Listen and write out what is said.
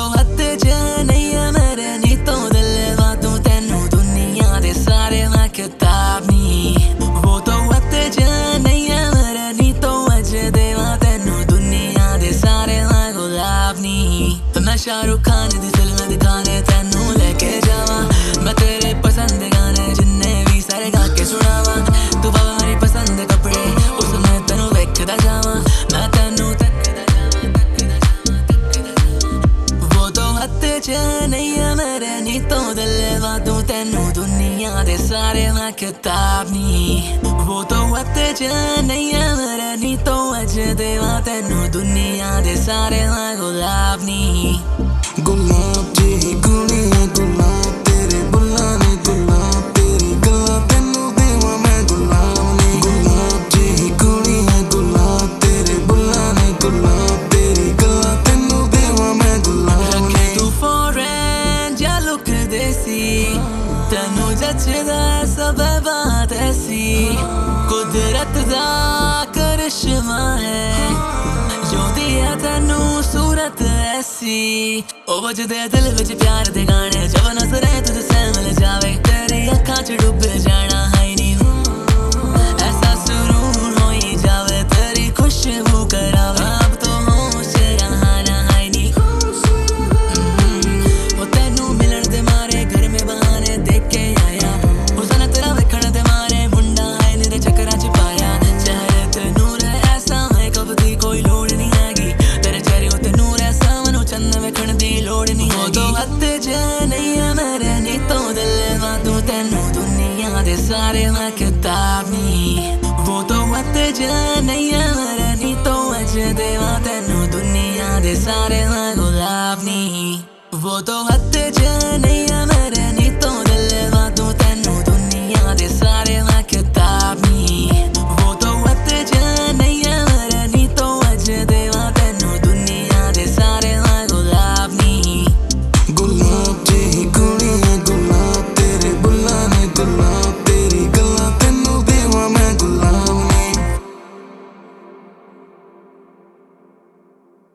हत्थ च नहीं है मेरे नी तो दिल तू तेनू दुनिया दे सारे मैं किताब नी वो तो हत्थ च नहीं है मेरे नी तो अज देवा तेनू दुनिया दे सारे मैं गुलाब नी मैं शाहरुख खान दी फिल्म दिखाने तेनू लेके जावा मैं तेरे पसंद गाने जिन्ने भी सारे गा के सुनावा तू बाबा मेरी पसंद कपड़े उसमें तेनू वेखदा जावा मैं तेनू नहीं है मेरे नी तो दिल तू तेनू दुनिया दे सारे मैं किताब नी वो तो हत्थ च नहीं है मेरे नी तो अज देवा तेनू दुनिया दे सारे मैं गुलाब नी गुलाब जी कुड़िया गुलाब तेरे बुल्ला ने गुलाब तेरी गल्ला तेनू देवा मैं गुलाब नी गुलाब जी कुड़िया गुलाब तेरे बुल्ला ने गुलाब तेरी गल्ला तेनू देवा मैं गुलाब नी तेनू जचदा सब बात ऐसी कुदरत दा करिश्मा है जो दिया तेनू सूरत ऐसी ओ बजदे दिल विच प्यार दे गाने जब नजरें तुझसे मिल जावे तेरी अखां च डुब जाना है नी ऐसा सुरूर हो ही जावे तेरी खुशबू करावे अब तो होश रहाना है नी वो तेनू मिलन दे मारे घर में बहाने देख के आया उसने तेरा वेखण दे मारे मुंडा है नी दे चक्करां च पाया चेहरे ते नूर ऐसा मेकअप दी कोई लोड़ नहीं हैगी तेरे चेहरे उत्ते नूर ऐसा मैनू चंद वेखण दी लोड़ नहीं वो तो हत्थ च नहीं है मेरे नी तो दिल तू तेनू दुनिया दे सारे मैं किताब नी वो तो हत्थ च नहीं है मेरे नी तो अज देवा तेनू दुनिया दे सारे मैं गुलाब नी वो तो हत्थ च नहीं